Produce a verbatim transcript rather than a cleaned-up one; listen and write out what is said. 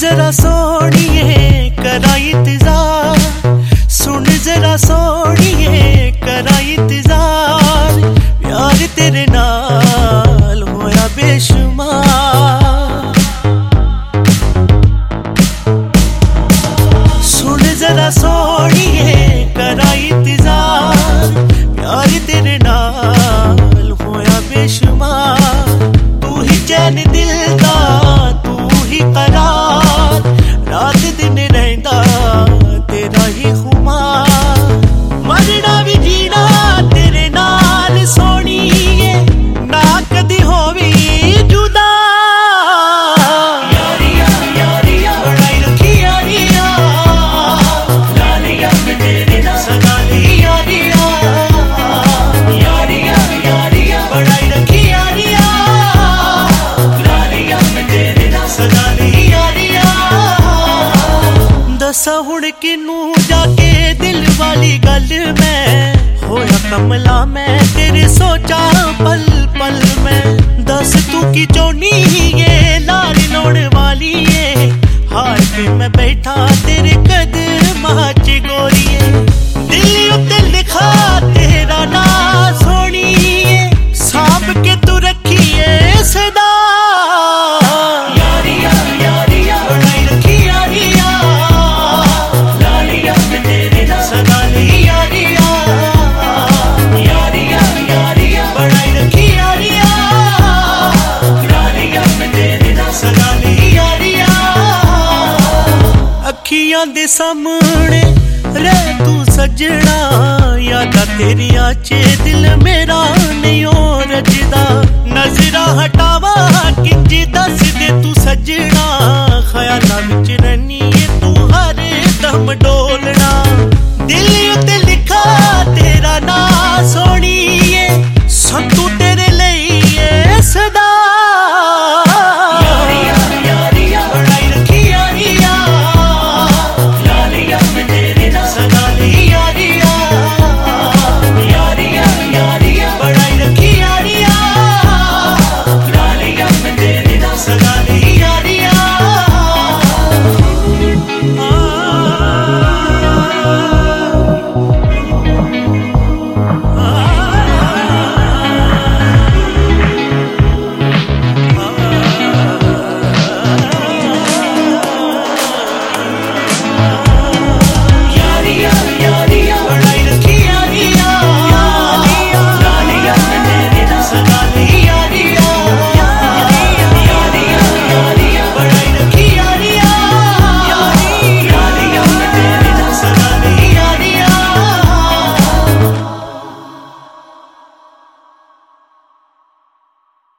जरा सोनिए करा इंतजार, सुन जरा सोनिए करा इंतजार, प्यार तेरे नाल होया बेशुमार। सुन जरा सोनिए करा इंतजार, प्यार तेरे नाल होया बेशुमार। तू ही चैन दिल दा, तू ही करार, रात दिन रहंदा तेरा ही खुमार। मरना भी जीना तेरे नाल सोनिए, ना कदी होवी जुदा। यारिया यारिया बनाई रखी यारिया, लालिया में तेरे नाल सदा ली यारिया। यारिया यारिया बनाई रखी यारिया, लालिया में तेरे नाल सदा ली यारिया। दसा हुण किनू जाके दिल वाली गल मैं, होया कमला मैं तेरे सोचा पल पल में। दस तू की चोनी ये लाल लोड़ वाली है, हार पे मैं बैठा तेरे कदमां च गोरिए। दिल उत्ते लिखा तेरा ना सोनिए, सांभ के तू रखिए सदा। यारिया यारिया बनाई रखी यारिया, लालिया में तेरे नाल सदा ली यारिया। यारिया यारिया बनाई रखी यारिया, लालिया में तेरे नाल सदा ली यारिया। अखियां दे सामने रह तू सजना, यादा तेरिया च दिल मेरा नहीं हो रजदा। नजरा हटावा किंज दस दे तू सजना, ख्यालां विच रैनी तू हर दम डोल